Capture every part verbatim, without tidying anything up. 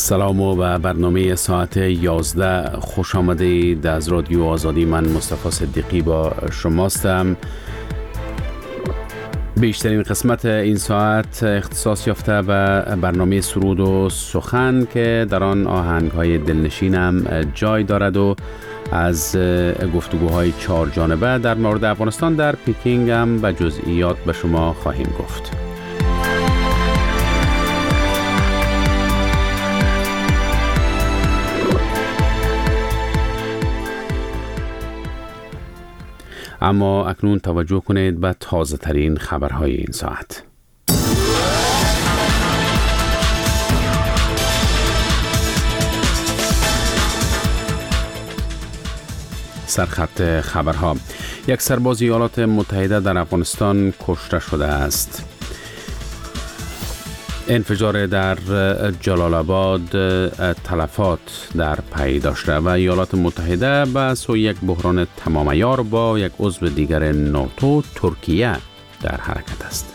سلام و برنامه ساعت یازده خوش آمدید. از رادیو آزادی من مصطفی صدیقی با شماستم. بیشترین قسمت این ساعت اختصاص یافته به برنامه سرود و سخن که در آن آهنگ‌های دلنشین هم جای دارد و از گفتگوهای چهار جانبه در مورد افغانستان در پکینگ هم به جزئیات به شما خواهیم گفت. اما اکنون توجه کنید به تازه ترین خبرهای این ساعت. سرخط خبرها: یک سرباز ایالات متحده در افغانستان کشته شده است. انفجار در جلال آباد تلفات در پی داشته و ایالات متحده به سوی یک بحران تمام عیار با یک عضو دیگر ناتو ترکیه در حرکت است.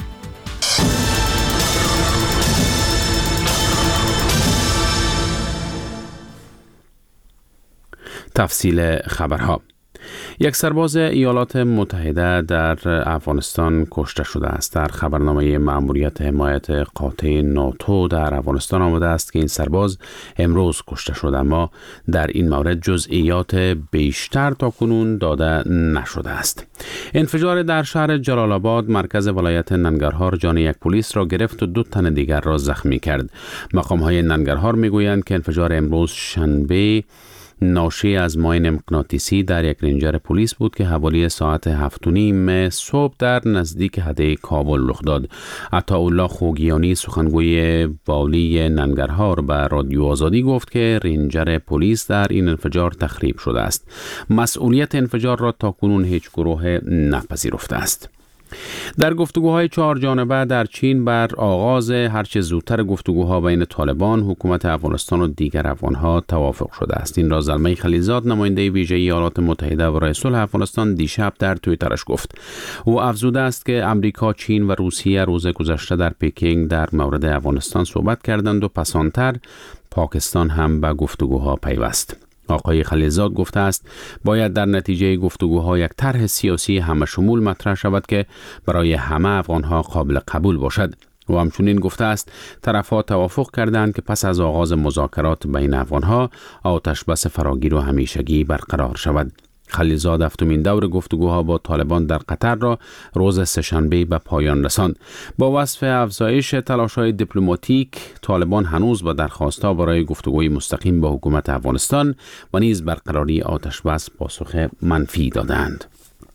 تفصیل خبرها: یک سرباز ایالات متحده در افغانستان کشته شده است. در خبرنامه مأموریت حمایت قاطع ناتو در افغانستان آمده است که این سرباز امروز کشته شد، اما در این مورد جزئیات بیشتر تا کنون داده نشده است. انفجار در شهر جلال آباد مرکز ولایت ننگرهار جان یک پلیس را گرفت و دو تن دیگر را زخمی کرد. مقام‌های ننگرهار میگویند که انفجار امروز شنبه ناشی از ماین مغناطیسی در یک رنجر پلیس بود که حوالی ساعت هفت و نیم صبح در نزدیک حده کابل رخ داد. عطاالله خوگیانی سخنگوی والی ننگرهار به رادیو آزادی گفت که رنجر پلیس در این انفجار تخریب شده است. مسئولیت انفجار را تاکنون هیچ گروه نپذیرفته است. در گفتگوهای چهار جانبه در چین بر آغاز هرچه زودتر گفتگوها بین طالبان، حکومت افغانستان و دیگر افغانها توافق شده است. این را زلمه خلیلزاد، نماینده ویژه ایالات متحده برای صلح افغانستان، دیشب در توییترش گفت. او افزوده است که امریکا، چین و روسیه روز گذشته در پکینگ در مورد افغانستان صحبت کردند و پسانتر پاکستان هم به گفتگوها پیوست. آقای خلیلزاد گفته است باید در نتیجه گفتگوها یک طرح سیاسی همه شمول مطرح شود که برای همه افغانها قابل قبول باشد. و همچنین گفته است طرفها توافق کردند که پس از آغاز مذاکرات بین افغانها آتش بس فراگیر و همیشگی برقرار شود. خلیلزاد هفتمین دور گفتگوها با طالبان در قطر را روز سه‌شنبه به پایان رساند. با وصف افزایش تلاش‌های دیپلماتیک، طالبان هنوز با درخواست‌ها برای گفتگوی مستقیم با حکومت افغانستان و نیز برقراری آتش بس پاسخ منفی دادند.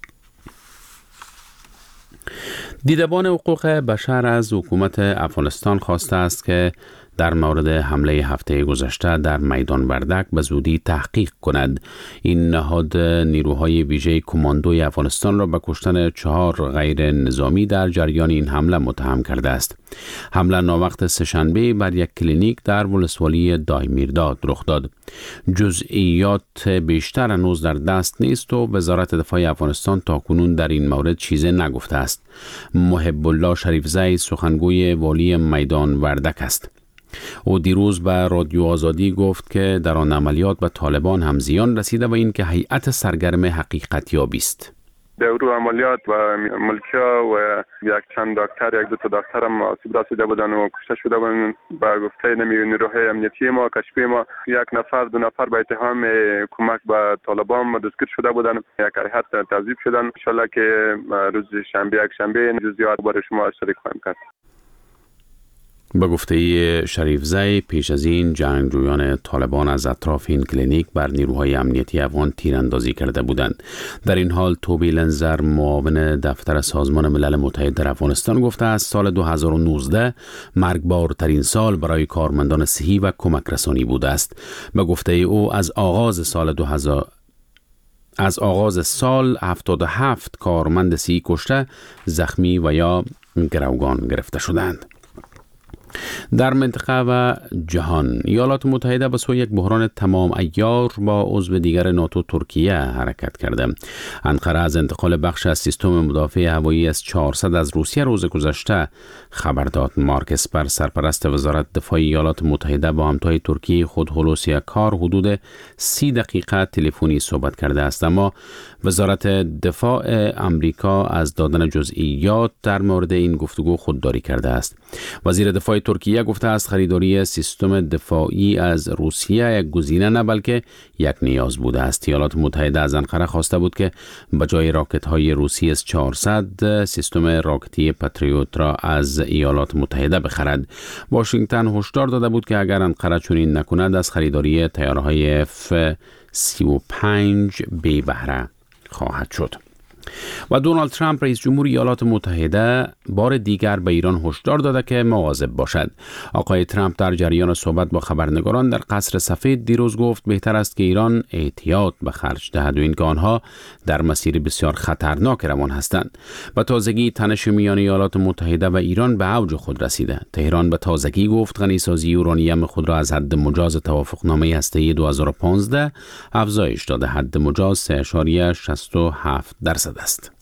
دیدبان حقوق بشر از حکومت افغانستان خواسته است که در مورد حمله هفته گذشته در میدان وردک به زودی تحقیق کند. این نهاد نیروهای ویژه کماندوی افغانستان را به کشتن چهار غیر نظامی در جریان این حمله متهم کرده است. حمله ناوقت سه‌شنبه بر یک کلینیک در ولسوالی دایمیرداد رخ داد. جزئیات بیشتر هنوز در دست نیست و وزارت دفاع افغانستان تاکنون در این مورد چیزی نگفته است. محب الله شریفزی سخنگوی والی میدان وردک است. او دیروز به رادیو آزادی گفت که در آن عملیات به طالبان هم زیان رسیده و این که هیئت سرگرم حقیقت یابی است. در اون عملیات و ملکیا و یک چند دکتر، یک دو تا دکتر هم آسیب رسیده بودن و کشته شده بودن. با گفته نیروهای امنیتی ما، کشفی ما، یک نفر دو نفر به اتهام کمک به طالبان دستگیر شده بودن. یک هیئت تعذیب شدن. ان شاء الله که روز شنبه یک شنبه جزئیات برای شما شریک خواهیم کرد. به گفته شریفزی پیش از این جنگجویان طالبان از اطراف این کلینیک بر نیروهای امنیتی افغان تیراندازی کرده بودند. در این حال توبی لنزر، معاون دفتر سازمان ملل متحد در افغانستان، گفته است سال دو هزار و نوزده مرگبارترین سال برای کارمندان صحی و کمک رسانی بوده است. به گفته او از آغاز سال دو هزار از آغاز سال هفتاد و هفت کارمند صحی کشته، زخمی و یا گروگان گرفته شدند. در منطقه و جهان، ایالات متحده به سوی یک بحران تمام عیار با عضو دیگر ناتو ترکیه حرکت کرده. انقره از انتقال بخش از سیستم مدافع هوایی اس چهارصد از روسیه روز گذشته خبر داد. مارک اسپر، سرپرست وزارت دفاع ایالات متحده، با همتای ترکیه خود هولوسی کار حدود سی دقیقه تلفنی صحبت کرده است، اما وزارت دفاع آمریکا از دادن جزئیات در مورد این گفتگو خودداری کرده است. وزیر دفاع ترکیه گفته است خریداری سیستم دفاعی از روسیه یک گزینه نه بلکه یک نیاز بوده است. ایالات متحده از انقره خواسته بود که به جای راکت های روسی اس چهارصد سیستم راکتی پاتریوت را از ایالات متحده بخرد. واشنگتن هشدار داده بود که اگر انقره چنین نکند از خریداری طیاره‌های اف سی و پنج بی بهره خواهد شد. و دونالد ترامپ رئیس جمهور ایالات متحده بار دیگر به ایران هشدار داده که مواظب باشد. آقای ترامپ در جریان صحبت با خبرنگاران در قصر سفید دیروز گفت بهتر است که ایران احتیاط به خرج دهد و اینکه آنها در مسیر بسیار خطرناک روان هستند. به تازگی تنش میان ایالات متحده و ایران به اوج خود رسیده. تهران به تازگی گفت غنیسازی یورانیم خود را از حد مجاز توافقنامه هسته‌ای دو هزار و پانزده افزایش داده. حد مجاز سه ممیز شصت و هفت درصد است.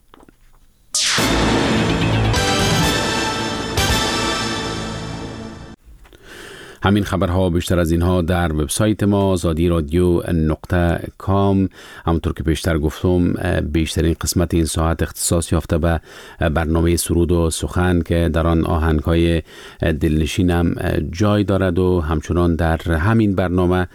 همین خبرها بیشتر از اینها در وبسایت ما آزادی رادیو نقطه کام. همونطور که بیشتر گفتم بیشترین قسمت این ساعت اختصاص یافته به برنامه سرود و سخن که در آن آهنگ‌های دلنشین هم جای دارد و همچنان در همین برنامه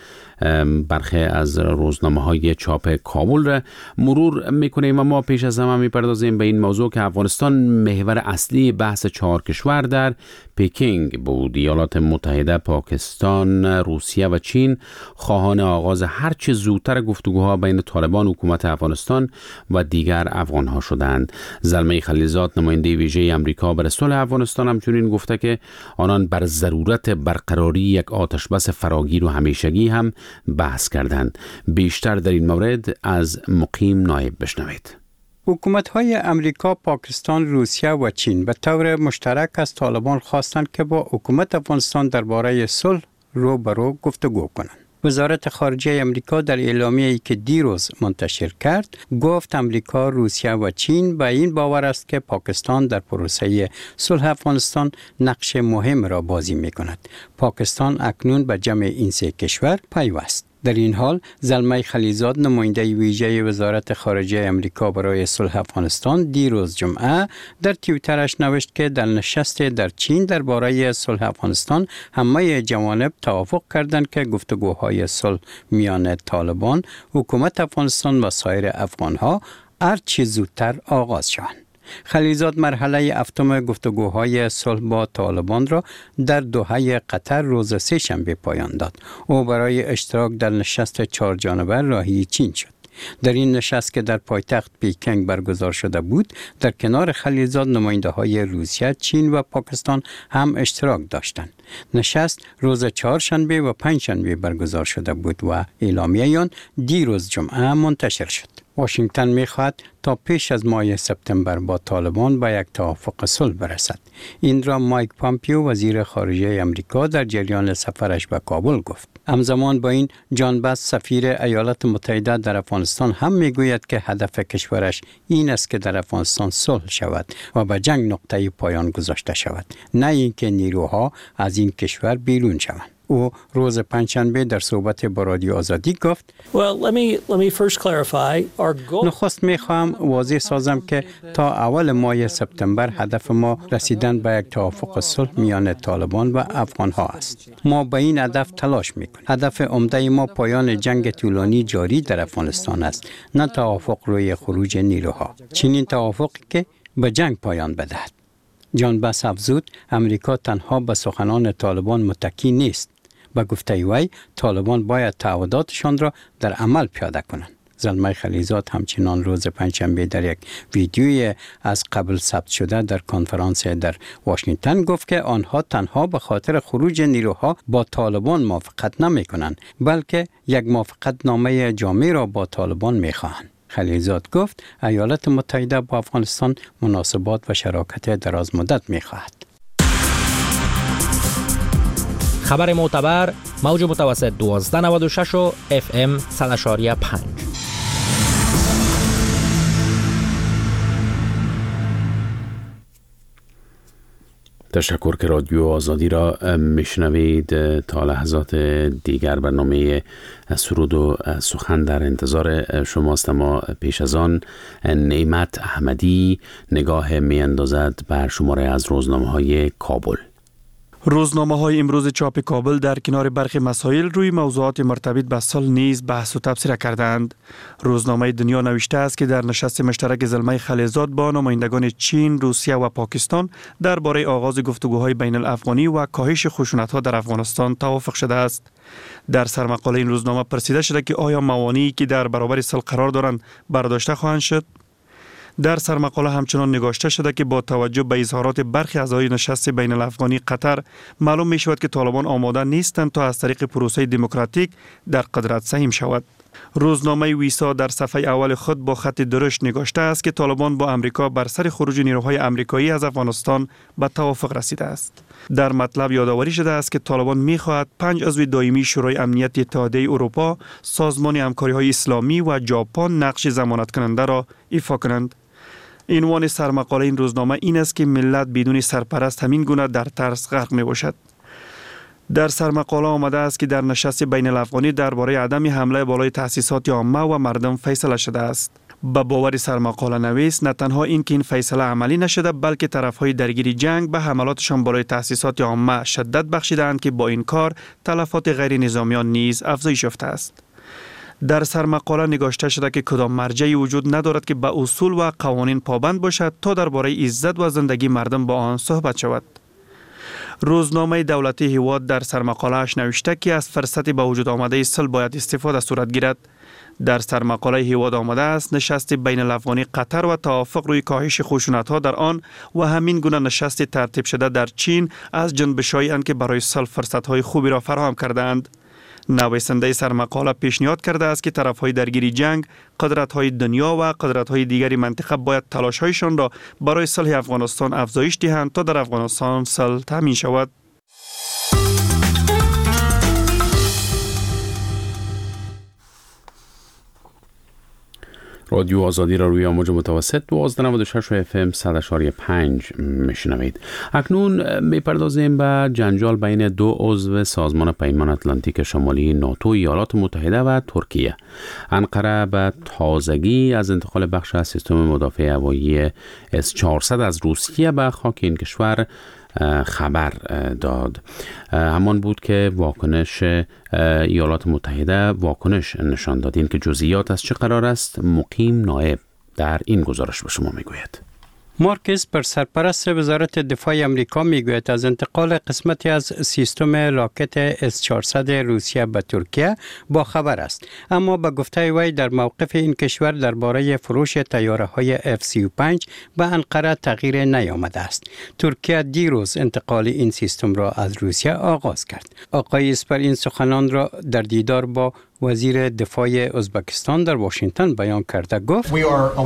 برخی از روزنامه‌های چاپ کابل را مرور می‌کنیم و ما پیش از همه می‌پردازیم به این موضوع که افغانستان محور اصلی بحث چهار کشور در پکینگ بود. ایالات متحده، پاکستان، روسیه و چین خواهان آغاز هرچه زودتر گفتگوها بین طالبان، حکومت افغانستان و دیگر افغان‌ها شدند. زلمه خلیلزاد، نماینده ویژه آمریکا برای صلح افغانستان، همچنین گفته که آنان بر ضرورت برقراری یک آتشبس فراگیر و همیشگی هم بحث کردند. بیشتر در این مورد از مقیم نایب بشنوید. حکومت‌های امریکا، پاکستان، روسیه و چین به طور مشترک از طالبان خواستند که با حکومت افغانستان درباره صلح رو به رو گفتگو کنند. وزارت خارجه امریکا در اعلامیه‌ای که دیروز منتشر کرد گفت امریکا، روسیه و چین به این باور است که پاکستان در پروسه صلح افغانستان نقش مهم را بازی می‌کند. پاکستان اکنون به جمع این سه کشور پیوست. در این حال زلمه خلیلزاد، نماینده ویژه وزارت خارجه امریکا برای صلح افغانستان، دیروز جمعه در توییترش نوشت که در نشست در چین درباره صلح افغانستان همه جوانب توافق کردند که گفتگوهای صلح میان طالبان، حکومت افغانستان و سایر افغانها هر چه زودتر آغاز شوند. خلیلزاد مرحله هفتم گفتگوهای صلح با طالبان را در دوحه قطر روز سه شنبه پایان داد. او برای اشتراک در نشست چهار جانبه راهی چین شد. در این نشست که در پایتخت پکینگ برگزار شده بود، در کنار خلیلزاد نماینده های روسیه، چین و پاکستان هم اشتراک داشتند. نشست روز چهارشنبه و پنجشنبه برگزار شده بود و اعلامیه آن دیروز جمعه منتشر شد. واشنگتن می‌خواهد تا پیش از ماه سپتامبر با طالبان به یک توافق صلح برسد. این را مایک پامپیو، وزیر خارجه امریکا، در جریان سفرش به کابل گفت. همزمان با این، جان باس، سفیر ایالات متحده در افغانستان، هم میگوید که هدف کشورش این است که در افغانستان صلح شود و به جنگ نقطه پایان گذاشته شود، نه اینکه نیروها از این کشور بیرون شوند. او روز پنجشنبه در صحبت با رادیو آزادی گفت: Well, let me let me first clarify our goal. نخست میخواهم واضح سازم که تا اول ماه سپتامبر هدف ما رسیدن به یک توافق صلح میان طالبان و افغان ها است. ما به این هدف تلاش میکنیم. هدف عمده ما پایان جنگ طولانی جاری در افغانستان است، نه توافق روی خروج نیروها. چنین توافقی که به جنگ پایان بدهد. جان باس افزود امریکا تنها به سخنان طالبان متکی نیست. به گفته وی، طالبان باید تعهداتشان را در عمل پیاده کنند. زلمه خلیلزاد همچنان روز پنجشنبه در یک ویدیوی از قبل ثبت شده در کنفرانس در واشنگتن گفت که آنها تنها به خاطر خروج نیروها با طالبان موافقت نمی کنند، بلکه یک موافقت نامه جامع را با طالبان می خواهند. خلیلزاد گفت ایالات متحده با افغانستان مناسبات و شراکت دراز مدت می خواهد. خبر معتبر موج متوسط دوازده نود و شش و اف ام صد و پنج. تشکر که رادیو آزادی را میشنوید. تا لحظات دیگر برنامه سرود و سخن در انتظار شماست، اما پیش از آن نعمت احمدی نگاه میاندازد بر شماره از روزنامه های کابل. روزنامه های امروز چاپ کابل در کنار برخی مسائل روی موضوعات مرتبط به صلح نیز بحث و تبصره کردند. روزنامه دنیا نوشته است که در نشست مشترک زلمه خلیزاد با نمایندگان چین، روسیه و پاکستان درباره آغاز گفتگوهای بین الافغانی و کاهش خشونت‌ها در افغانستان توافق شده است. در سرمقاله این روزنامه پرسیده شده که آیا موانعی که در برابر صلح قرار دارند برداشته خواهند شد؟ در سرمقاله همچنان نگاشته شده که با توجه به اظهارات برخی اعضای نشست بین الافغانی قطر معلوم می شود که طالبان آماده نیستند تا از طریق پروسه دموکراتیک در قدرت سهیم شود. روزنامه ویسا در صفحه اول خود با خط درشت نگاشته است که طالبان با امریکا بر سر خروج نیروهای امریکایی از افغانستان به توافق رسیده است. در مطلب یادآوری شده است که طالبان می‌خواهد پنج عضو دائمی شورای امنیت اتحادیه اروپا، سازمان همکاری‌های اسلامی و ژاپن نقش ضمانت کننده را ایفا کنند. عنوان سرمقاله این روزنامه این است که ملت بدون سرپرست همین گونه در ترس غرق می باشد. در سرمقاله آمده است که در نشست بین الافغانی درباره عدم حمله بالای تأسیسات عامه و مردم فیصله شده است. به باور سرمقاله نویس، نه تنها این که این فیصله عملی نشده، بلکه طرفهای درگیر جنگ به حملاتشان بالای تأسیسات عامه شدت بخشیدند که با این کار تلفات غیر نظامیان نیز افزایش یافته است. در سرمقاله نگاشته شده که کدام مرجعی وجود ندارد که به اصول و قوانین پابند باشد تا درباره عزت و زندگی مردم با آن صحبت شود. روزنامه دولتی هواد در سرمقاله‌اش نوشته که از فرصت به وجود آمده صلح باید استفاده صورت گیرد. در سرمقاله هواد آمده است نشست بین الافغانی قطر و توافق روی کاهش خشونت‌ها در آن و همین گونه نشست ترتیب شده در چین از جنبش‌هایی اند که برای صلح فرصت‌های خوبی را فراهم کردند. نویسنده سرمقاله پیشنهاد کرده است که طرفهای درگیر جنگ، قدرت‌های دنیا و قدرت‌های دیگری منطقه باید تلاش‌هایشان را برای صلح افغانستان افزایش دهند تا در افغانستان صلح تامین شود. رادیو آزادی را روی موج متوسط دوازده نود و شش و اف ام صد و پنج میشنوید. اکنون میپردازیم به جنجال بین دو عضو سازمان پیمان اتلانتیک شمالی ناتو، ایالات متحده و ترکیه. انقره به تازگی از انتقال بخش از سیستم مدافع هوایی اس چهارصد از روسیه به خاک این کشور خبر داد. همان بود که واکنش ایالات متحده واکنش نشان داد. این که جزئیات از چه قرار است مقیم نائب در این گزارش به شما میگوید. مارکس بر سرپرست وزارت دفاع امریکا میگوید از انتقال قسمتی از سیستم راکت اس چهارصد روسیه به ترکیه با خبر است، اما به گفته وی در موقف این کشور درباره فروش طیاره های اف سی و پنج به انقره تغییر نیامده است. ترکیه دیروز انتقال این سیستم را از روسیه آغاز کرد. آقای اسپر این سخنان را در دیدار با وزیر دفاع ازبکستان در واشنگتن بیان کرده. گفت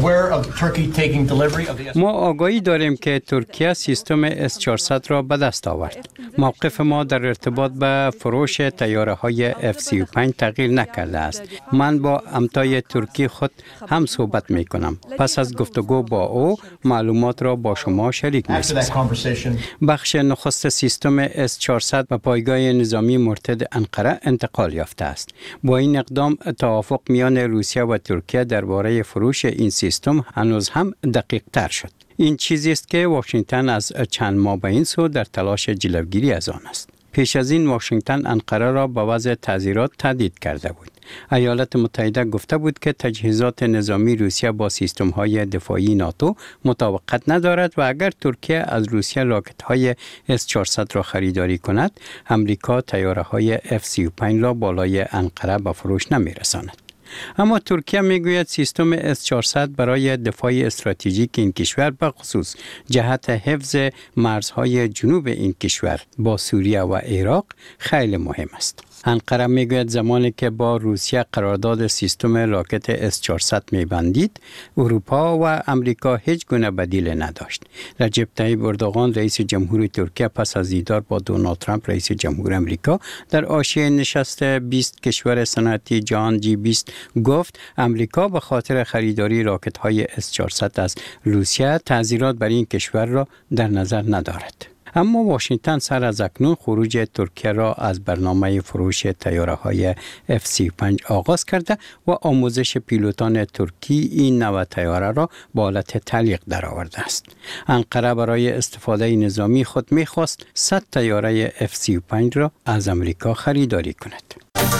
ما آگاهی داریم که ترکیه سیستم اس چهارصد را به دست آورد. موقف ما در ارتباط به فروش طیاره های اف سی و پنج تغییر نکرده است. من با همتای ترکی خود هم صحبت می کنم. پس از گفتگو با او معلومات را با شما شریک می سازم. بخش نخست سیستم اس چهارصد به پایگاه نظامی مرتد انقره انتقال یافته است. با این اقدام توافق میان روسیه و ترکیه درباره فروش این سیستم هنوز هم دقیق تر شد. این چیزی است که واشنگتن از چند ماه به این سو در تلاش جلوگیری از آن است. پیش از این واشنگتن انقره را با وضع تعزیرات تهدید کرده بود. ایالات متحده گفته بود که تجهیزات نظامی روسیه با سیستم‌های دفاعی ناتو مطابقت ندارد و اگر ترکیه از روسیه راکت‌های اس چهارصد را خریداری کند، امریکا طیاره‌های اف سی و پنج را بالای انقره به فروش نمی‌رساند. اما ترکیه میگوید سیستم اس چهارصد برای دفاع استراتژیک این کشور به خصوص جهت حفظ مرزهای جنوب این کشور با سوریه و عراق خیلی مهم است. انقره میگوید زمانی که با روسیه قرارداد سیستم راکت اس چهارصد میبندید، اروپا و امریکا هیچ گونه بدیل نداشت. رجب طیب اردوغان رئیس جمهور ترکیه پس از دیدار با دونالد ترامپ رئیس جمهور امریکا در حاشیه نشست بیست کشور صنعتی جهان جی بیست گفت امریکا به خاطر خریداری راکت های اس چهارصد از روسیه تعذیرات بر این کشور را در نظر ندارد. اما واشنگتن سر از اکنون خروج ترکیه را از برنامه فروش طیاره های اف سی و پنج آغاز کرده و آموزش پیلوتان ترکی این نوع طیاره را به حالت تعلیق درآورده است. انقره برای استفاده نظامی خود می‌خواست صد طیاره اف سی و پنج را از امریکا خریداری کند.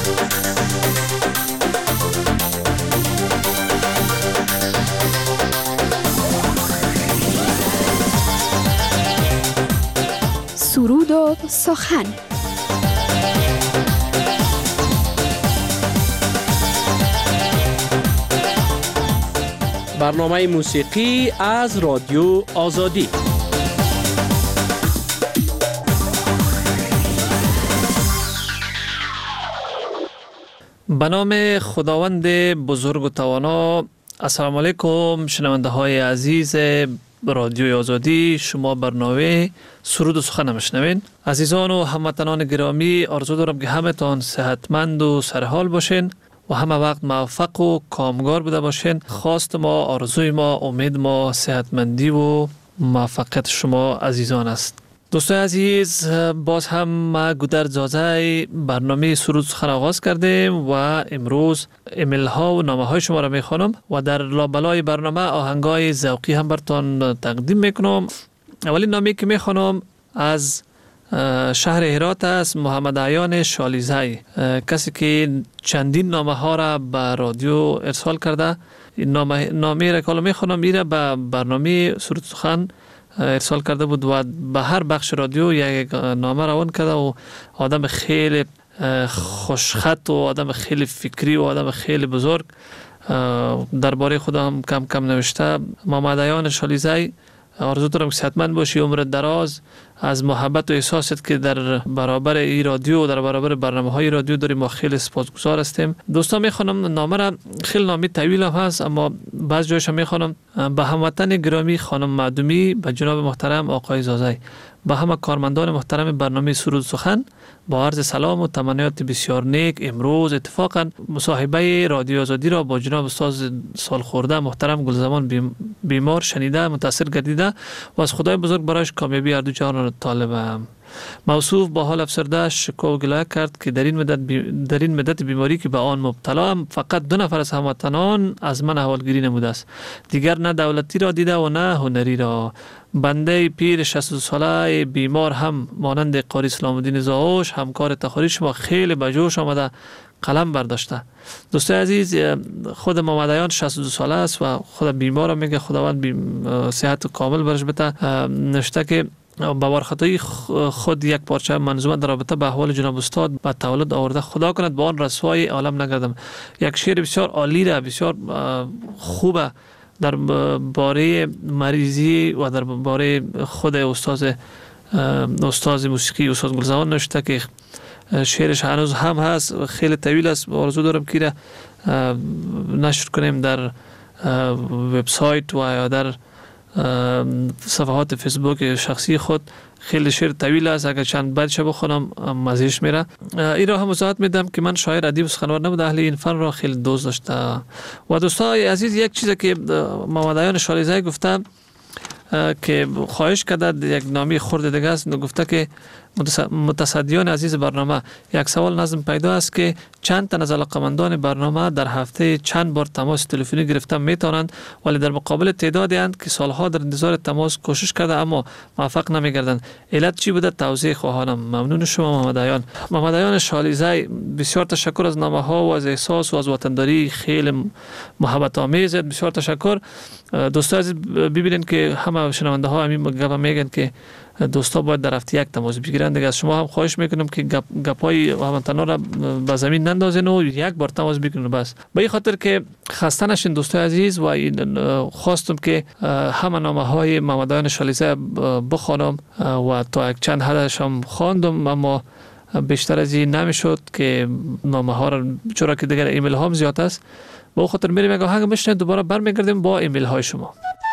سرود و سخن. برنامه موسیقی از رادیو آزادی. به نام خداوند بزرگ و توانا. السلام علیکم شنونده های عزیز رادیوی آزادی. شما برنامه سرود و سخن میشنوین. عزیزان و هموطنان گرامی، آرزو دارم که همتان صحتمند و سرحال باشین و همه وقت موفق و کامگار بوده باشین. خواست ما، آرزوی ما، امید ما صحتمندی و موفقیت شما عزیزان است. دوستان عزیز، باز هم ما گودرد زازه برنامه سرود سخن آغاز کردیم و امروز ایمیل ها و نامه های شما را میخوانم و در لابلای برنامه آهنگای ذوقی هم براتون تقدیم میکنم. اولین نامه که میخوانم از شهر هرات است، محمد عیان شالیزی، کسی که چندین نامه ها را به رادیو ارسال کرده. این نامه نامه را که میخوانم میره به برنامه سرود سخن ارسال کرده بود و به هر بخش رادیو یک نامه روان کرده و آدم خیلی خوشخط و آدم خیلی فکری و آدم خیلی بزرگ درباره خودم کم کم نوشته. محمد عیان شالیزی، آرزو دارم که صحتمند باشی، عمر دراز، از محبت و احساست که در برابر این رادیو و در برابر برنامه های رادیو داریم. ما خیلی سپاسگزار هستیم. دوستان میخوانم نامه را، خیلی نامه طویل هم هست اما بعض جایش میخوانم. به هموطن گرامی خانم معدومی، به جناب محترم آقای زازی، به همه کارمندان محترم برنامه سرود سخن با عرض سلام و تمنیات بسیار نیک. امروز اتفاقا مصاحبه رادیو آزادی را با جناب استاد سالخورده محترم گلزمان بیمار شنیده متاثر گردیده و از خدای بزرگ برایش کامیابی هر دو جهان را طالبم. موصوف با حال افسرده شکوه و گله کرد که در این مدت بی... در این مدت بیماری که به آن مبتلا ام، فقط دو نفر از هموطنان از من احوالگیری نموده است. دیگر نه دولتی را دیده و نه هنری را. بنده پیر شصت و دو ساله بیمار هم مانند قاری اسلام الدین زاوش همکار تخاری شما خیلی به جوش آمده قلم برداشته. دوستای عزیز، خود محمد عیان شصت و دو ساله است و خود بیمار هم میگه خداوند بیم... صحت کامل برش بده. نوشته که با وارخطایی خود یک پارچه منظومه در رابطه به احوال جناب استاد به تولد آورده. خدا کند با آن رسوای عالم نگردم. یک شعر بسیار عالی را، بسیار خوبه در باره مریضی و در باره خود استاد استاد موسیقی استاد گلزمان نوشته که شعرش هنوز هم هست، خیلی طویل است. آرزو دارم که را نشر کنیم در وبسایت و یا در صفحات فیسبوک شخصی خود. خیلی شعر طویل است، اگر چند بیت شب بخونم مزهش میره. این را هم وضاحت میدم که من شاعر ادیب و سخنور نبوده، اهل این فن را خیلی دوست داشته. و دوستان عزیز، یک چیزی که محمد عیان شالیزی گفته که خواهش کرده، یک نامی خورده دیگه است، گفته که متصدیان عزیز برنامه، یک سوال نظم پیدا است که چند تن از علاقمندان برنامه در هفته چند بار تماس تلفنی گرفتن میتونند، ولی در مقابل تعدادی اند که سالها در انتظار تماس کوشش کرده اما موفق نمیگردند. علت چی بوده؟ توضیح خواهانم. ممنون شما محمد عیان. محمد عیان شالیزی، بسیار تشکر از نامه ها و از احساس و از وطنداری خیلی محبت آمیز. بسیار تشکر. دوستان عزیز، ببینید که همه شنونده ها همین گپ میگن که دوستا باید در هفته یک تماس بگیرن. دیگه از شما هم خواهش میکنم که گپ گپای هموطنان را به زمین نندازین و یک بار تماس بگیرن بس. به این خاطر که خسته نشین دوستای عزیز، و خواستم که همه نامه های محمد عیان شالیزی بخوانم و تا یک چند حدش هم خواندم، اما بیشتر از این نمیشد که نامه ها را، چرا که دیگر ایمیل ها هم زیاد است. با خاطر میریم یک آهنگ میشنویم، دوباره برمیگردیم با ایمیل های شما.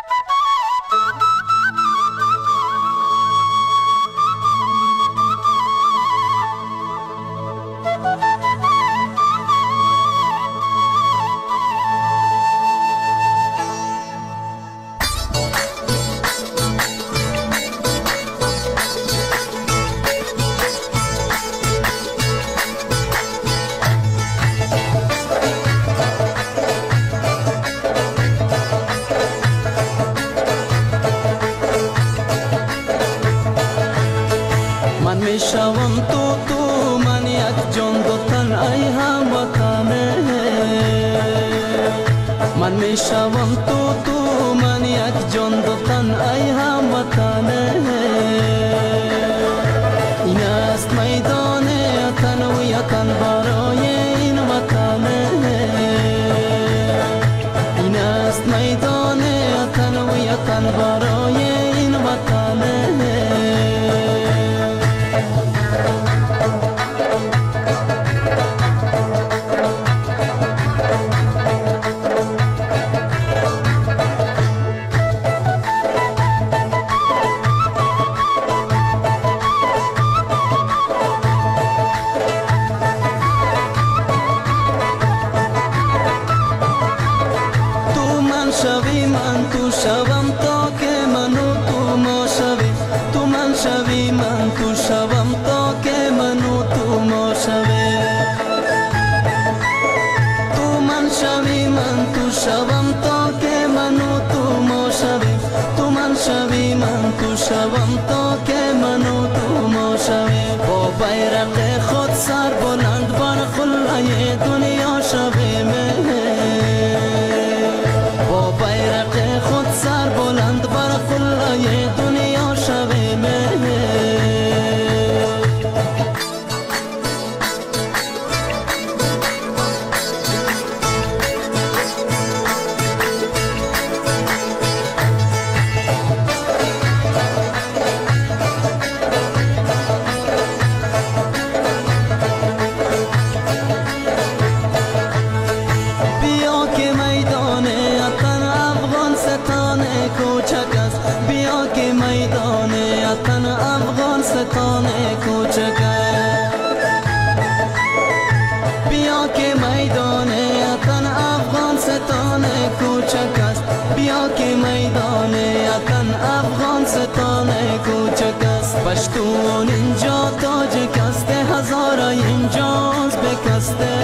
پشتون اینجا تاجک است، هزارا اینجاست بکسته.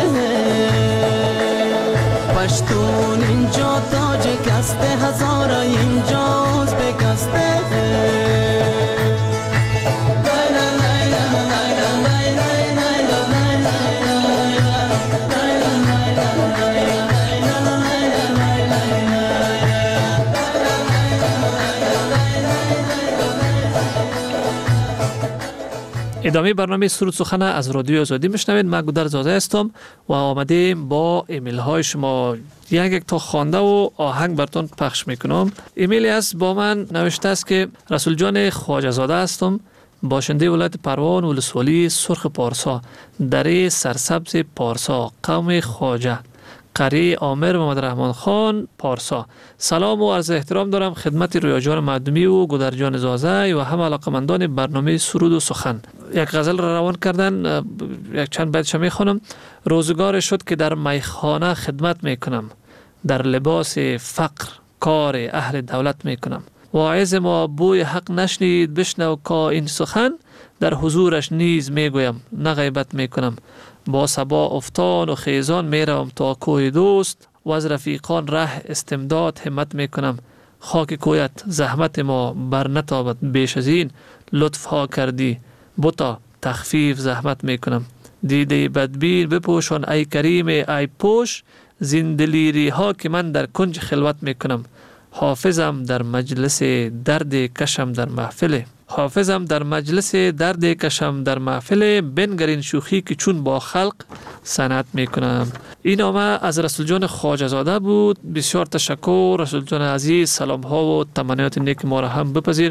پشتون اینجا تاجک است، هزارا اینجاست بکسته. ادامه برنامه سرود سخن از رادیو آزادی میشنوید. من گودر زاده هستم و آمدیم با ایمیل های شما یک یک تا خوانده و آهنگ براتون پخش میکنم. ایمیلی است با من نوشته است که رسول جان خواجه زاده هستم، باشنده ولایت پروان ولسوالی سرخ پارسا، دره سرسبز پارسا، قوم خواجه، قریه عامر محمد رحمان خان پارسا. سلام و عرض احترام دارم خدمت رویا جان معدومی و گودر جان زازه و هم علاقمندان برنامه سرود و سخن. یک غزل را روان کردن، یک چند بیتش میخوانم. روزگار شد که در میخانه خدمت میکنم، در لباس فقر کار اهل دولت میکنم. واعظ ما بوی حق نشنید بشنو کا این سخن، در حضورش نیز میگویم نه غیبت میکنم. با صبا افتان و خیزان میروم تا کوه دوست، و از رفیقان ره استمداد همت میکنم. خاک کویت زحمت ما بر نتابد بیش از این، لطف ها کردی بوتا تخفیف زحمت میکنم. دیده بدبین بپوشان ای کریم ای پوش، زندلیری ها که من در کنج خلوت میکنم. حافظم در مجلس درد کشم در محفل، حافظم در مجلس درد کشم در محفل، بنگرین شوخی که چون با خلق صنعت میکنم. این نامه از رسول جان خواجه زاده بود. بسیار تشکر رسول جان عزیز، سلام ها و تمنیات نیک ما را هم بپذیر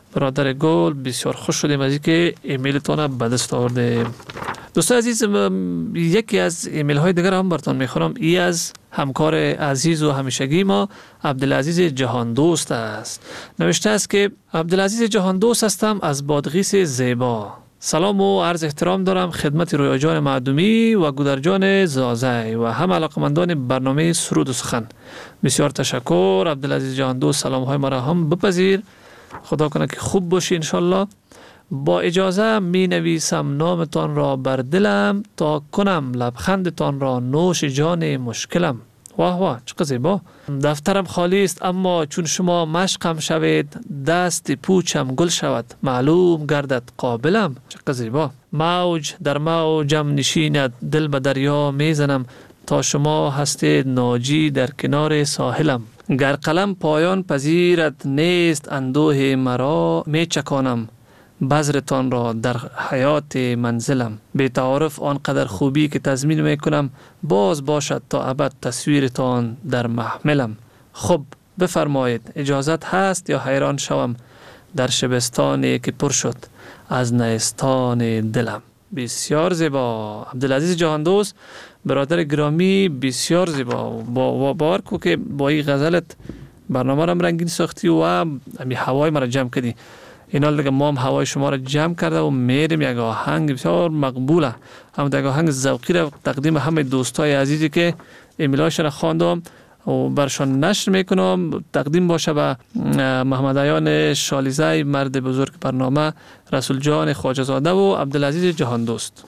برادر گل بسیار خوش شدیم از اینکه ایمیلتون به دست آوردیم. دوستان عزیز، یکی از ایمیل های دیگر هم براتون میخونم. ای از همکار عزیز و همیشگی ما عبدالعزیز جهان دوست است. نوشته است که عبدالعزیز جهان دوست هستم از بادغیس زیبا. سلام و عرض احترام دارم خدمت رویا جان معدومی و گودر جان زازی و هم علاقمندان برنامه سرود و سخن. بسیار تشکر عبدالعزیز جهان دوست، سلام های مرا هم بپذیر. خدا کنه که خوب باشی انشالله. با اجازه می نویسم نامتان را بر دلم تا کنم لبخندتان را نوش جان مشکلم. واه واه چقدر زیبا. دفترم خالی است اما چون شما مشقم شوید دست پوچم گل شود معلوم گردد قابلم. چقدر زیبا. موج در موجم نشیند دل به دریا میزنم تا شما هستید ناجی در کنار ساحلم. گر قلم پایان پذیرد نیست اندوه مرا می چکانم بذرتان را در حیات منزلم. به تعارف آنقدر خوبی که تضمین میکنم باز باشد تا ابد تصویرتان در محملم. خب بفرمایید اجازت هست یا حیران شوم در شبستانی که پر شد از نیستان دلم. بسیار زیبا عبدالعزیز جهان دوست، برادر گرامی، بسیار زیبا. با باور کو که با این غزلت برنامه را رنگین ساختی و امی هوای مرا جمع کردی. اینا دیگه ما هم هوای شما را جمع کرده و میریم یک آهنگ بسیار مقبوله، هم یک آهنگ ذوقی را تقدیم همه دوستای عزیزی که ایمیلاشون را خواندم و برشان نشر میکنم تقدیم باشه به محمد عیان شالیزی مرد بزرگ برنامه، رسول جان خواجه زاده و عبدالعزیز جهان دوست.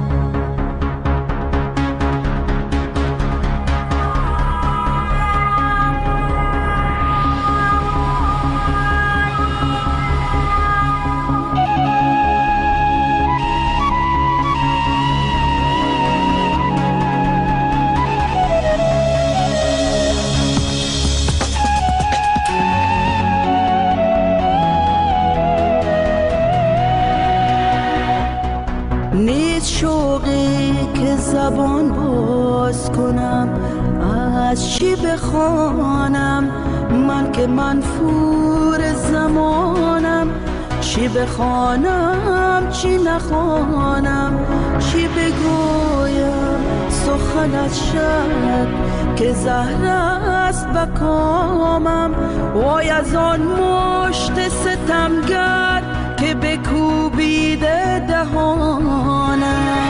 زبان باز کنم از چی بخوانم من که منفور زمانم. چی بخوانم چی نخوانم چی بگویم سخن از شب که زهر است بکامم. وای از آن مشت ستمگر که بکوبیده دهانم.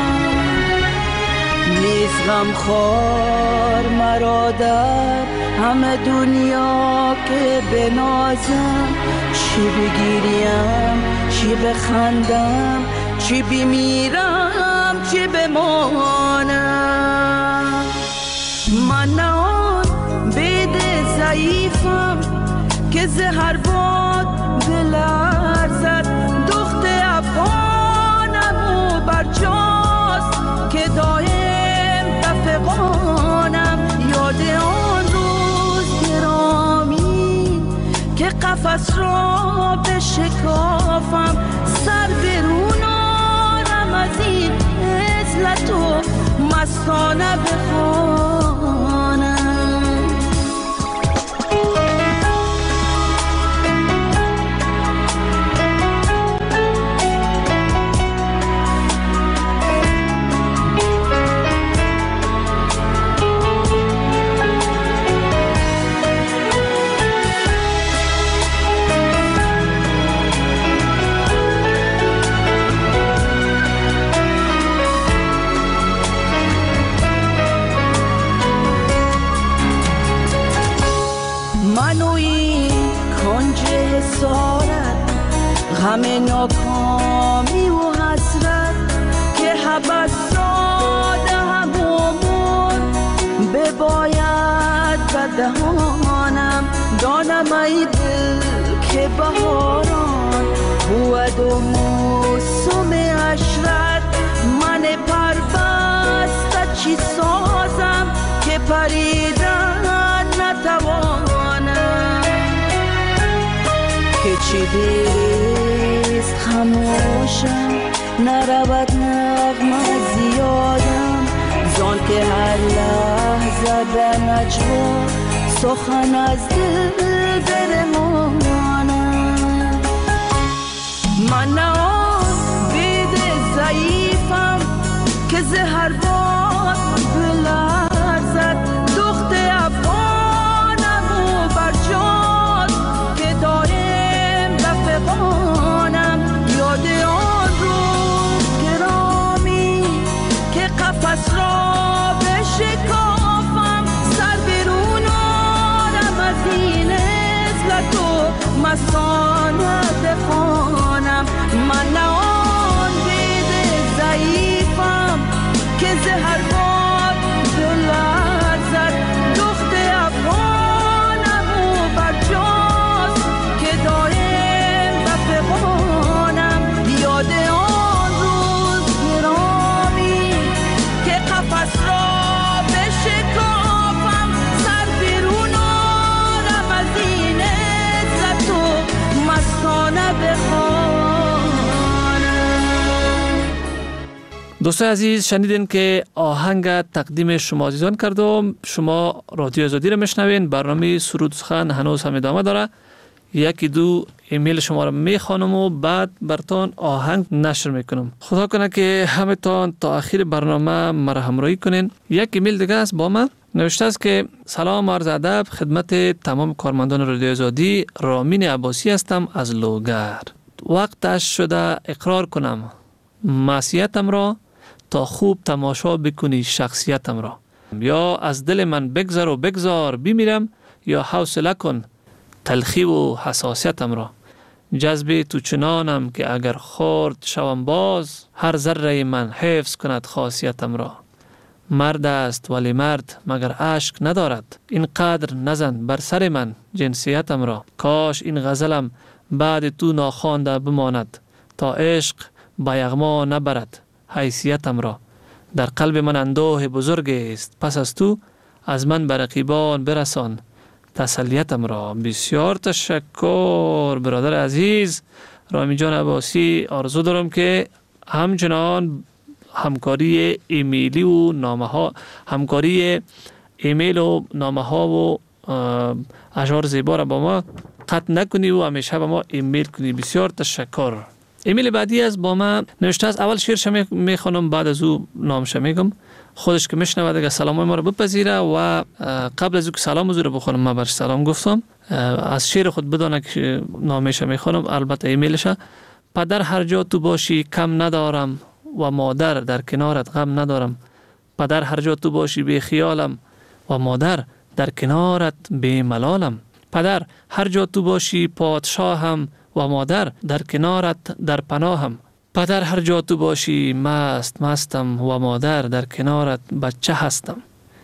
نیست غم خوار مرا در همه دنیا که بنازم. چی بگیریم چی بخندم چی بمیرم چی بمانم. من نه آن بید ضعیفم که زهر باد بلرزد. دخت افغانم و برجاست که دایم دفقانم. یاد آن روز گرامی که قفس را بشکافم. سر برونانم از این عزلت و مستانه بخوانم. غم ناکامی و حسرت که حبس داده همون بباید به دهانم. دانم ای دل که بهاران بود و موسم عشرت. من پربسته چی سازم که پریدن نتوانم. که چی دیست خموشم نرود نغمه زیادم. زان که هر لحظه به نجوا سخن از دل برمانم. من نه آن بید ضعیفم که زهر باد بلرزد. دخت افغانم و برجاد که دایم بفقانم. یاد آن روز گرامی که قفس را بشکافم. سر بیرون آرم از این عزلت و مستانه بخوانم. من نه آن بید ضعیفم که زهر باد بلرزد. دخت افغانم و برجاست که دایم بفقانم. یاد آن روز گرامی که قفس را بشکافم. سر بیرون آرم از این عزت و مستانه بخوانم. دوستان عزیز، شنیدین که آهنگ تقدیم شما عزیزان کردم. شما رادیو آزادی را میشنوین. برنامه سرود سخن هنوز هم ادامه داره. یکی دو ایمیل شما را میخوانم و بعد براتون آهنگ نشر میکنم. خدا کنه که همتون تا آخر برنامه مرا همراهی کنین. یک ایمیل دیگه است با من نوشته است که سلام عرض ادب خدمت تمام کارمندان رادیو آزادی. رامین عباسی هستم از لوگر. وقتش شده اقرار کنم معصیتم را تا خوب تماشا بکنی شخصیتم را. یا از دل من بگذر و بگذار بمیرم، یا حوصله کن تلخی و حساسیتم را. جذب تو چنانم که اگر خورد شوم باز، هر ذره من حفظ کند خاصیتم را. مرد است ولی مرد مگر اشک ندارد، اینقدر نزن بر سر من جنسیتم را. کاش این غزلم بعد تو ناخوانده بماند، تا عشق با یغما نبرد حیثیتم را. در قلب من اندوه بزرگ است، پس از تو از من به رقیبان برسان تسلیتم را. بسیار تشکر برادر عزیز رامین جان عباسی. آرزو دارم که همچنان همکاری ایمیلی و نامه ها همکاری ایمیل و نامه ها و اشعار زیبا را با ما قطع نکنی و همیشه با ما ایمیل کنی. بسیار تشکر. ایمیل بعدی از با ما نوشته است. اول شعرش میخوانم بعد از او نامش میگم. خودش که میشنوه دیگه سلام ما رو بپذیره و قبل از اینکه سلام از رو بخونم من برش سلام گفتم. از شعر خود بدانه که نامش میخوانم، البته ایمیلش. پدر هر جا تو باشی کم ندارم و مادر در کنارت غم ندارم. پدر هر جا تو باشی بی خیالم و مادر در کنارت بی ملالم. پدر هر جا تو باشی پادشاهم و مادر در کنارت در پناهم. پدر هر جا تو باشی مست مستم و مادر در کنارت بچه هستم.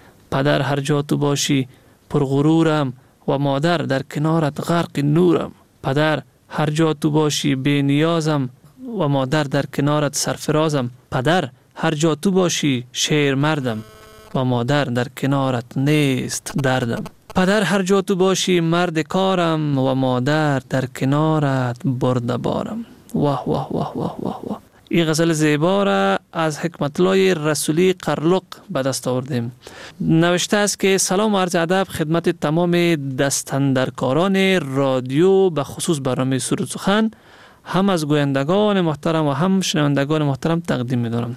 پدر هر جا تو باشی پرغرورم و مادر در کنارت غرق نورم. پدر هر جا تو باشی بی نیازم و مادر در کنارت سرفرازم. پدر هر جا تو باشی شیر مردم و مادر در کنارت نیست دردم. پدر هر جا تو باشی مرد کارم و مادر در کنارت برده بارم. واه واه واه واه واه واه. این غزل زیبا را از حکمت الله رسولی قرلق به دست آوردیم. نوشته است که سلام و عرض ادب خدمت تمام دستاندرکاران رادیو، به خصوص برنامه سرود سخن، هم از گویندگان محترم و هم شنوندگان محترم تقدیم می‌دارم.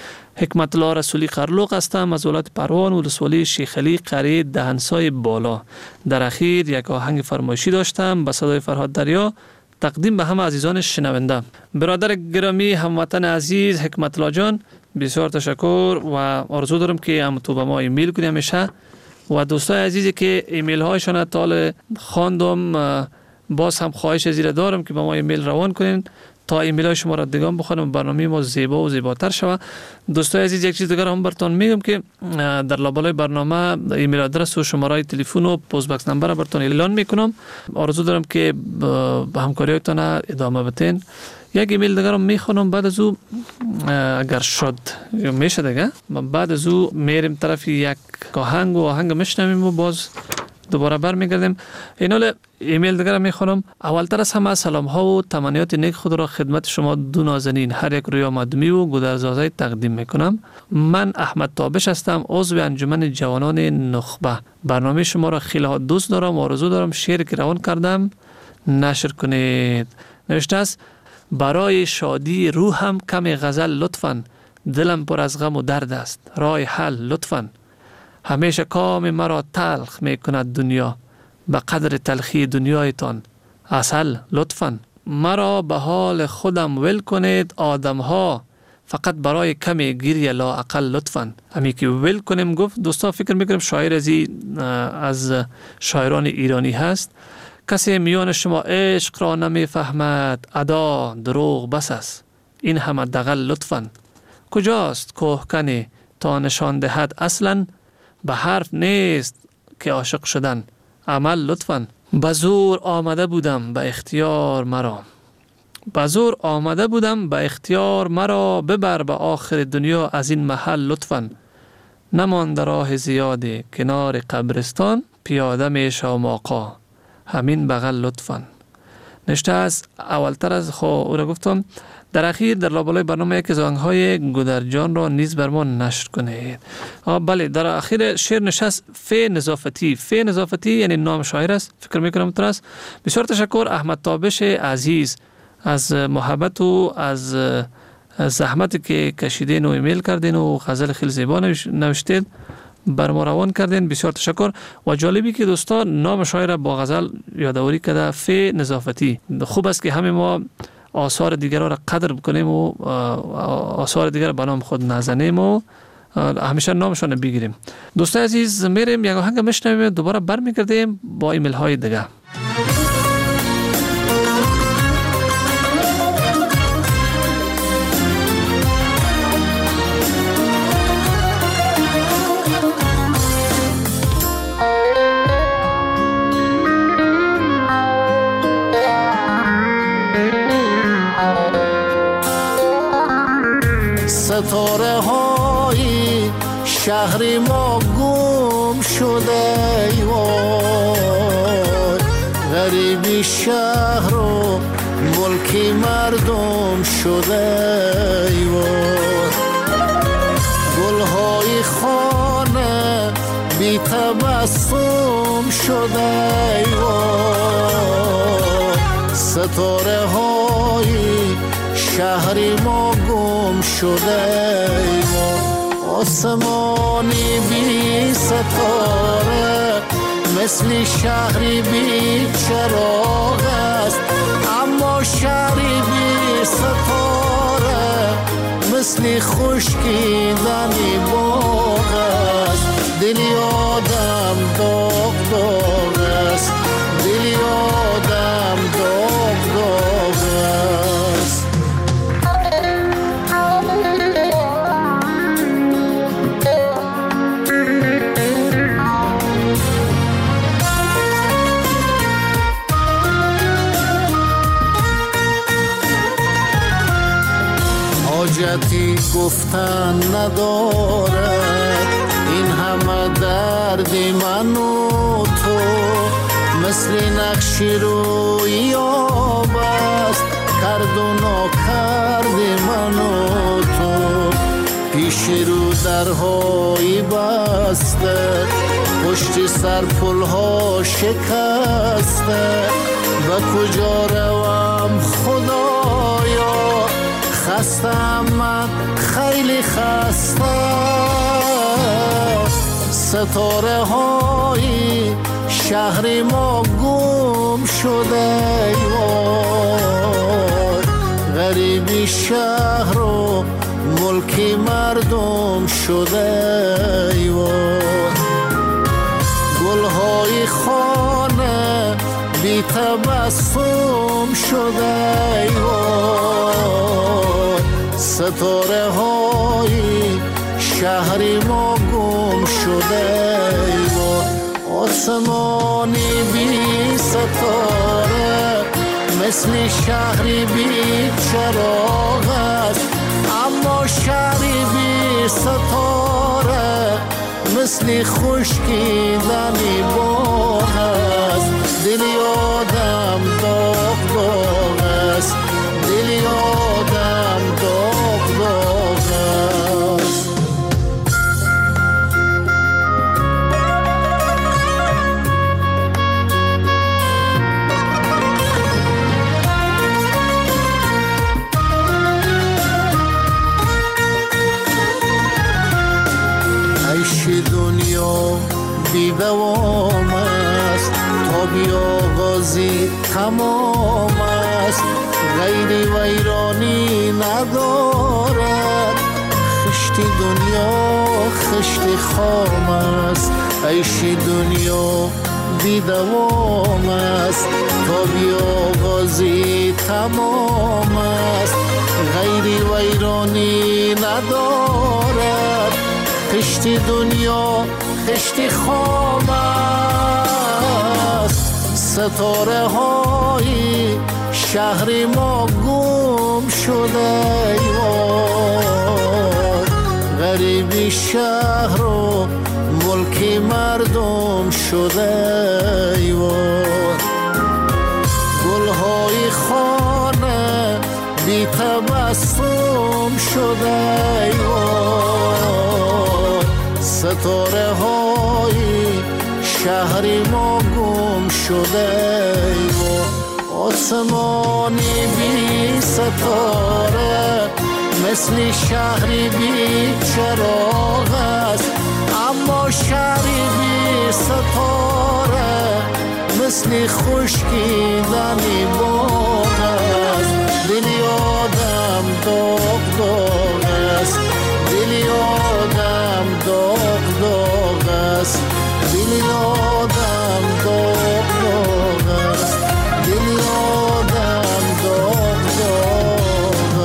حکمت الله رسولی قرلق هستم از ولایت پروان، ولسوالی شیخ علی، قریه دهنسای بالا. در اخیر یک آهنگ فرمایشی داشتم به صدای فرهاد دریا، تقدیم به همه عزیزان شنونده. برادر گرامی هموطن عزیز حکمت الله جان، بسیار تشکر و آرزو دارم که هم تو به ما ایمیل کنی همیشه. و دوستای عزیزی که ایمیل هایشان تا خواندم، باز هم خواهش زیر دارم که به ما ایمیل روان کنین تا ایمیل های شما را دیگه بخونم، برنامه ما زیبا و زیباتر شود. دوستای عزیز یک چیز دیگر هم براتون میگم که در لابلای برنامه ایمیل آدرس و شماره تلفن و پست باکس نمبر را براتون اعلان میکنم. آرزو دارم که به همکاریتون ادامه بدین. یک ایمیل دیگر هم میخونم، بعد از او اگر شد میشه دیگه بعد از او میریم طرف یک آهنگ و آهنگ میشنویم و باز دوباره برمیگردیم. اینال ایمیل دیگر میخونم. اولتر از همه سلام ها و تمنیات نیک خود را خدمت شما دو نازنین هر یک رویا مدمی و گودرزازه تقدیم میکنم. من احمد تابش هستم، عضو انجمن جوانان نخبه. برنامه شما را خیلی ها دوست دارم و آرزو دارم شعر که روان کردم نشر کنید. نوشته است برای شادی روحم کمی غزل لطفاً، دلم پر از غم و درد است رای حل لطفاً. همیشه کام مرا تلخ می کند دنیا، به قدر تلخی دنیایتان عسل لطفاً. مرا به حال خودم ول کنید آدم ها، فقط برای کمی گریه لا اقل لطفاً. همی که ول کنیم گفت دوستان، فکر میکنم شاعر ازی از شاعران ایرانی هست. کسی میان شما عشق را نمیفهمد، ادا دروغ بس است این همه دغل لطفاً. کجاست کوهکنی تا نشان دهد اصلاً، به حرف نیست که عاشق شدن عمل لطفاً. به زور آمده بودم به اختیار مرا، به زور آمده بودم به اختیار مرا، ببر به آخر دنیا از این محل لطفاً. نمانده راه زیادی کنار قبرستان، پیاده می شوم آقا همین بغل لطفاً. نشته است اولتر از خو او را گفتم در اخیر در لابلای برنامه یک زنگ‌های گودرجان را نیز بر ما نشر کنید. بله، در اخیر شعر نشست فی نظافتی. فی نظافتی یعنی نام شاعر است، فکر میکنم تر است. بسیار تشکر احمد تابش عزیز از محبت و از زحمتی که کشیدین و ایمیل کردین و غزل خیلی زیبا نوشتید بر ما روان کردین. بسیار تشکر. و جالبی که دوستان نام شاعر با غزل یادآوری کرده، فی نظافتی. خوب است که همه ما آثار دیگر را قدر بکنیم و آثار دیگر به نام خود نزنیم و همیشه نامشان بگیریم. دوستان عزیز، میریم یک آهنگ میشنویم، دوباره برمیگردیم با ایمیل های دیگه. ستاره های شهر ما گم شده ایوان، غریبی شهر و ملکی مردم شده ایوان. گلهای خانه بی تبسم شده ایوان، ستاره های شهری ما گم شده ما. آسمانی بی ستاره مثل شهری بی چراغ است، اما شهری بی ستاره مثل خشکیدنی باغ است. دلی آدم داغ داغ است، دلی آدم داغ داغ است. حاجتی گفتن ندارد این همه درد من و تو، مثل نقشی روی آب است کرد و ناکرد من و تو. پیش رو درهای بسته، پشت سر پلها شکسته، و کجا روم خدایا خستم من خیلی خسته. ستاره های شهر ما گم شده ایوان، غریبی شهر و ملکی مردم شده ایوان. گلهای خانه بی تبسم شده ایوان، ستاره های شهری ما گم شده ایوان. آسمانی بی ستاره مثل شهری بی چراغ است، اما شهری بی ستاره مثل خشکیدنی باغ است. دلی آدم داغ داغ است، دلی آدم داغ داغ است. آغازی تمام است، غیر ویرانی ندارد. خشت دنیا خشت خام است، عیش دنیا بی دوام است. تا بی آغازی تمام است، غیر ویرانی ندارد. خشت دنیا خشت خام است. ستاره های شهر ما گم شده ایوان، غریبی شهر و ملک مردم شده ایوان. گلهای خانه بی تبسم شده ایوان. ستاره های شهر ما گم شده ایوان. آسمانی بی ستاره مثل شهری بی چراغ است، اما شهری بی ستاره مثل خشکیدنی باغ است. دلی آدم داغ داغ است، دلی آدم داغ داغ است، دلی آدم داغ داغ است، دلی آدم داغ داغ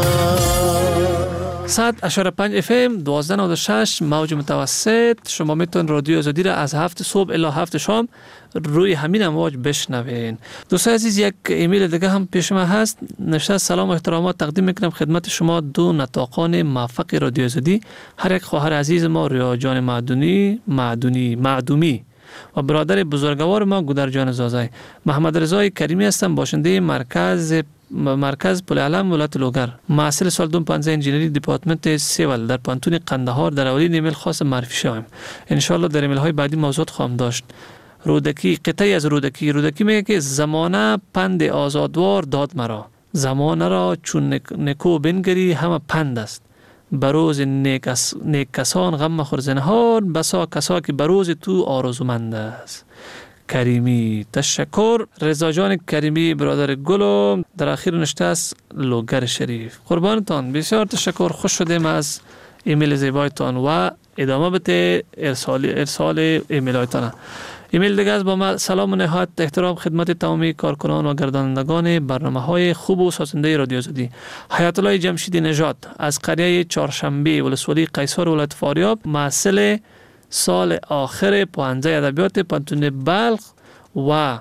است. صد اشاره پنج اف ام دوازده نود و شش موج متوسط. شما میتون رادیو آزادی را از هفت صبح الی هفت شام روی همین امواج بشنوین. دوستان عزیز، یک ایمیل دیگه هم پیش ما هست. نوشته سلام و احترامات تقدیم میکنم خدمت شما دو نطاقان موفق رادیو آزادی، هر یک خواهر عزیز ما ریا جان معدونی معدونی معدومی و برادر بزرگوار ما گودر جان زازای. محمد رضای کریمی هستم، باشنده مرکز مرکز پل علم ولایت لوگر. محصل سال دو هزار و پانزده انجینری دپارتمنت سیول در پانتون قندهار. در اولین ایمیل خاص معرفی شوم. ان شاء الله در ایمیل های بعدی موضوعات خواهم داشت. رودکی، قطعی از رودکی. رودکی میگه که زمانه پند آزادوار داد مرا، زمانه را چون نکو بنگری همه پند است. بروز نیک, اس... نیک کسان غم مخور زنهار، بسا کسا که بروز تو آرزومند است. کریمی. تشکر. رضا جان کریمی برادر گلو در اخیر نشته است لوگر شریف. قربانتان، بسیار تشکر. خوش شدیم از ایمیل زیبایتان و ادامه بده ارسال ارسال ایمیل هایتان. ایمیل دیگه از با ما سلام و نهایت احترام خدمت تمامی کارکنان و گردانندگان برنامه های خوب و سازنده رادیو آزادی. حیات الله جمشیدی نژاد از قریه چهارشنبه ولسوالی قیصر ولایت فاریاب، محصل سال آخر پانزده ادبیات پانتون بلخ و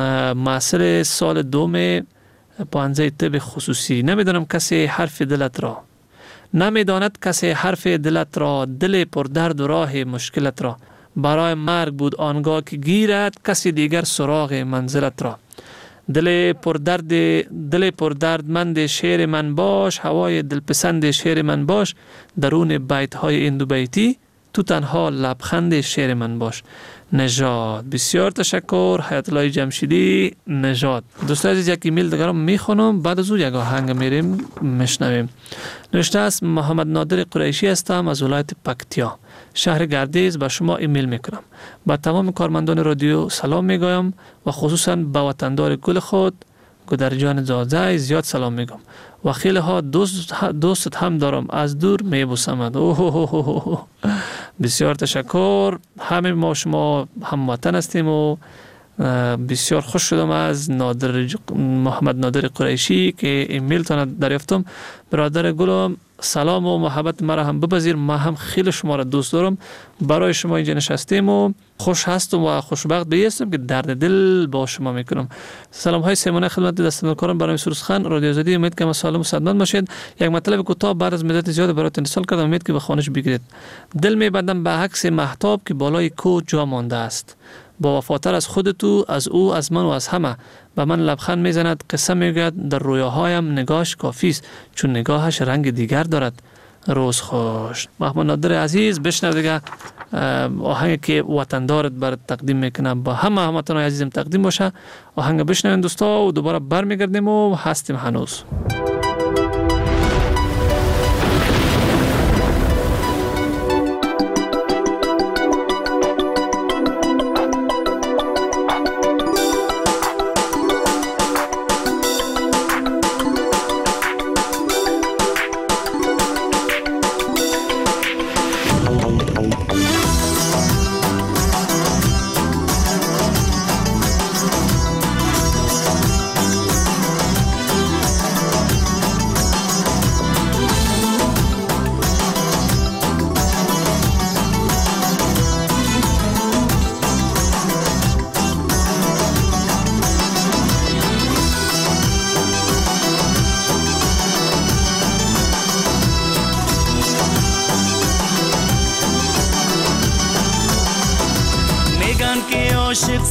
محصل سال دوم پانزده طب خصوصی. نمیدانم کسی حرف دلت را، نمیداند کسی حرف دلت را، دل پر درد و راه مشکلت را. برای مرگ بود آنگاه که گیرد کسی دیگر سراغ منزلت را. دل پر درد دل پر دردمند شعر من باش، هوای دلپسند شعر من باش. درون بیت های این دو بیتی تو تنها لبخند شعر من باش. نژاد. بسیار تشکر. حیات الله جمشیدی نژاد. دوستان عزیز، یک ایمیل دیگر میخونم، بعد از او یک آهنگ میریم میشنویم. نوشته است محمد نادر قریشی هستم از ولایت پکتیا، شهر گردیز. به شما ایمیل میکنم. با تمام کارمندان رادیو سلام میگویم و خصوصا به وطندار گل خود گودر جان زازای زیاد سلام میگم و خیلی ها دوست دوست هم دارم، از دور میبوسمد. اوه بسیار تشکر. همه ما شما هموطن هستیم و بسیار خوش شدم از نادر محمد نادر قریشی که ایمیل تان دریافتم. برادر گلم، سلام و محبت مرا هم بپذیر. ما هم خیلی شما را دوست دارم. برای شما اینجا نشستیم و خوش هستم و خوشبخت بیستم که درد دل با شما میکنم. سلام های سیمانه خدمت دستندرکاران برنامه سروسخان رادیو آزادی. امید که سالم و صحتمند باشید. یک مطلب کوتاه بعد از مدت زیاد براتون ارسال کردم، امید که به خانش بگیرید. دل میبندم به عکس مهتاب که بالای کو جا مانده است. با وفاتر از خود تو، از او، از من و از همه. به من لبخند میزند، قصه میگوید، در رویاهایم نگاهش کافی است چون نگاهش رنگ دیگر دارد. روز خوش. محمد نادر عزیز، بشنو دیگه آهنگی که وطندارت برات تقدیم میکنم، با همه هموطنان عزیزم تقدیم باشه. آهنگ بشنوین دوستا و دوباره برمیگردیم و هستیم هنوز.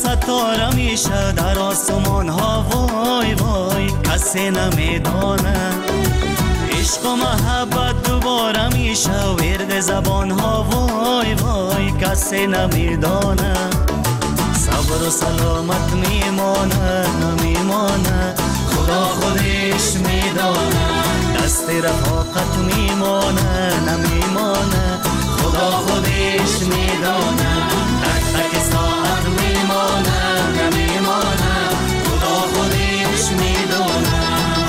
ستاره میشه در آسمان ها وای وای کسی نمیدانه عشق و محبت دوباره میشه ورد زبان ها وای وای کسی نمیدانه صبر و سلامت میمانه نمیمانه خدا خودش میدانه دست رفاقت میمانه نمیمانه خدا خودش میدانه تک تک ساعت میمانه نمیمانه خدا خودش میدانه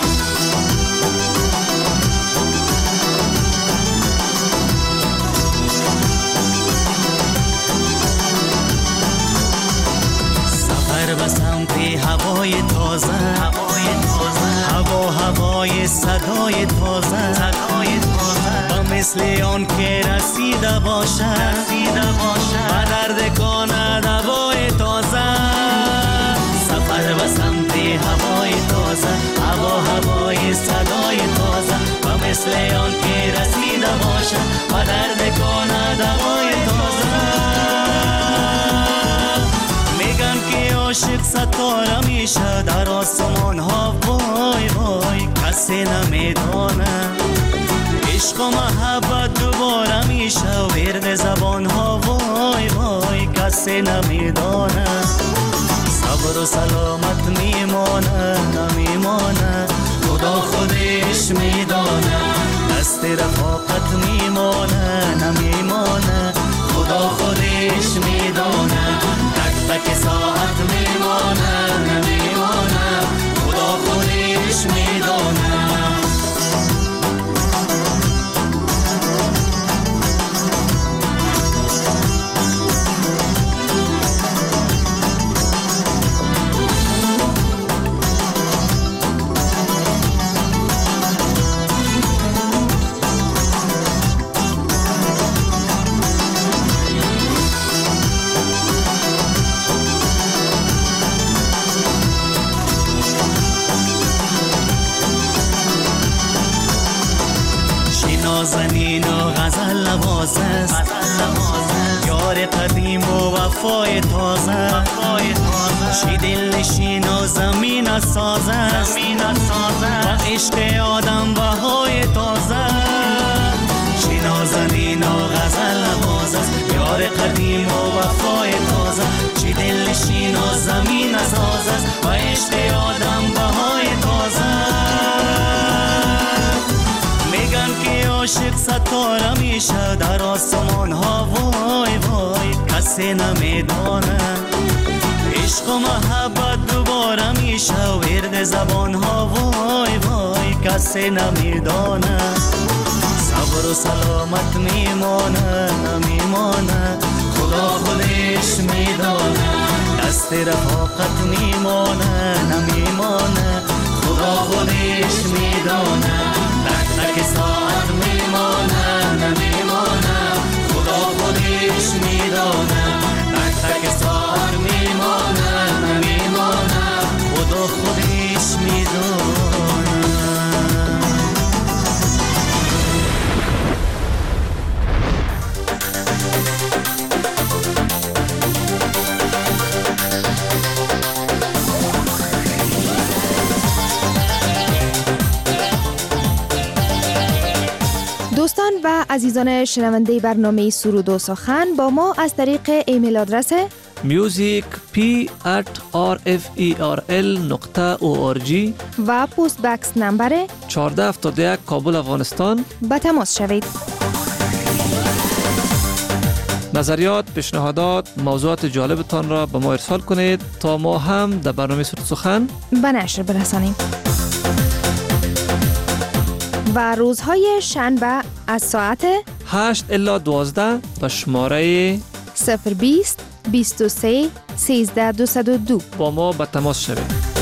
سفر به سمت هوای تازه هوای تازه هوا هوای صدای تازه صدای تازه به مثل آن که رسیده باشه رسیده باشه به درد کند هوای تازه سفر به سمت هوای تازه هوا هوای صدای تازه به مثل آن که رسیده باشه به درد کند هوای تازه میگن که عاشق ستاره میشه در آسمان ها وای وای کسی نمیدانه عشق و محبت دوباره میشه ورد زبان ها وای وای کسی نمیدانه صبر و سلامت میمانه نمیمانه خدا خودش میدانه دست رفاقت میمانه نمیمانه خدا خودش میدانه تک تک ساعت میمانه نمیمانه خدا خودش میدانه نازنین و غزل نوازه یار قدیم و وفای تازه شی دل نشین و زمین سازه و عشق آدم بهای تازه شی نازنین و غزل نوازه یار قدیم و وفای تازه شی دل نشین و زمین سازه و عشق آدم بهای تازه میگن که عاشق ستاره میشه در آسمان ها وای وای کسی نمیدانه عشق و محبت دوباره میشه ورد زبان ها وای وای کسی نمیدانه صبر و سلامت میمانه نمیمانه خدا خودش میدانه دست رفاقت میمانه نمیمانه خدا خودش میدانه تک تک ساعت میمانه نمیمانه خدا خودش میدانه تک تک ساعت میمانه نمیمانه خدا خودش میدانه دوستان و عزیزان شنونده برنامه سرود و سخن با ما از طریق ایمیل آدرس music p at r f e r l نقطه او آر جی و پست بکس نمبر چهارده هفتاد و یک کابل افغانستان به تماس شوید. نظریات، پیشنهادات، موضوعات جالبتان را به ما ارسال کنید تا ما هم در برنامه سرود سخن به نشر برسانیم. و روزهای شنبه از ساعت هشت الی دوازده به شماره صفر بیست بیست و سه سیزده دویست و دو با ما به تماس شوید.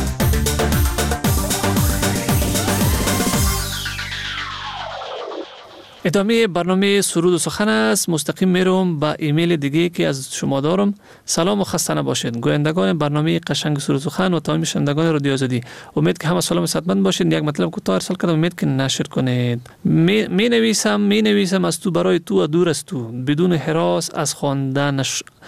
ادامه برنامه سرود و سخن است. مستقیم میرم با ایمیل دیگه که از شما دارم. سلام و خسته نباشید گویندگان برنامه قشنگ سرود و سخن و تمام شنوندگان رادیو آزادی. امید که همه سلام و صحتمند باشید. یک مطلب کوتاه ارسال کردم، امید که نشر کنید. می, می نویسم می نویسم از تو برای تو و دور از تو، بدون هراس از خواندنش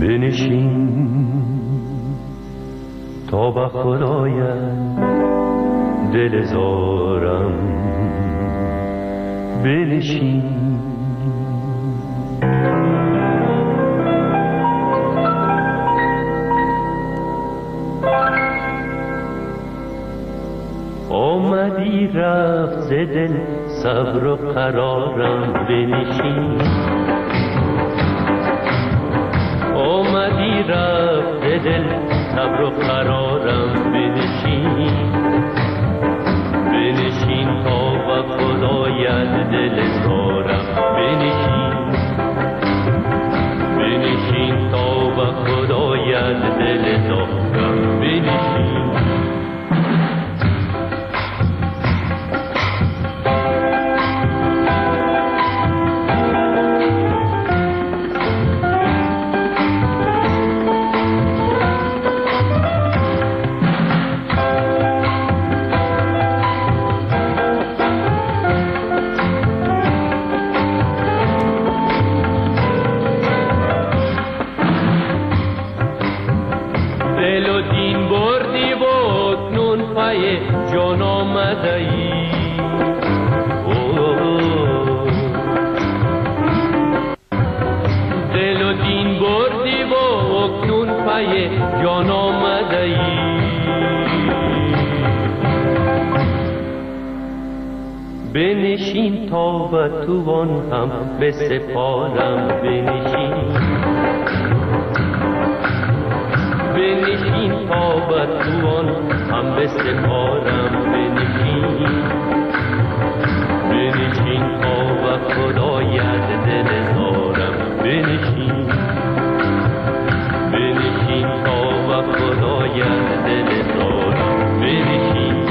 بنشین تا به خدایت دل زارم بنشین. آمدی رفت ز دل صبر و قرارم بنشین. آمدی رفت ز دل صبر و قرارم بنشین. بنشین تا به خدایت دل زارم بنشین. بنشین تا به خدایت دل زارم بنشین. جان آمده ای دل و دین بردی و اکنون پی جان آمده ای. بنشین تا به توان هم بسپارم بنشین. بنشین تا به توان هم بسپارم بنشین. بنشین تا به خدایت دل زارم بنشین. بنشین تا به خدایت دل زارم بنشین.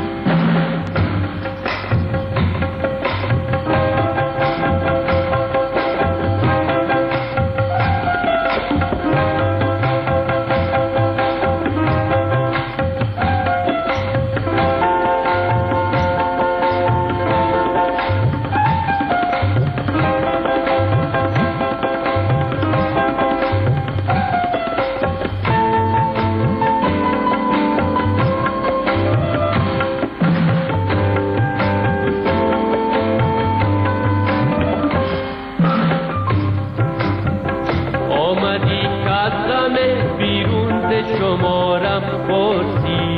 شمارم پرسی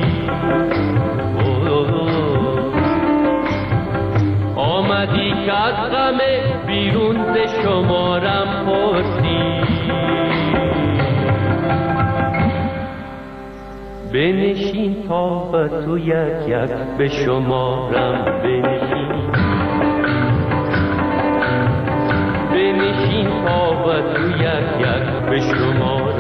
آمدی که از غم بیرون ز شمارم پرسی. بنشین تا به تو یک یک به شمارم بنشین. بنشین تا به تو یک یک به شمارم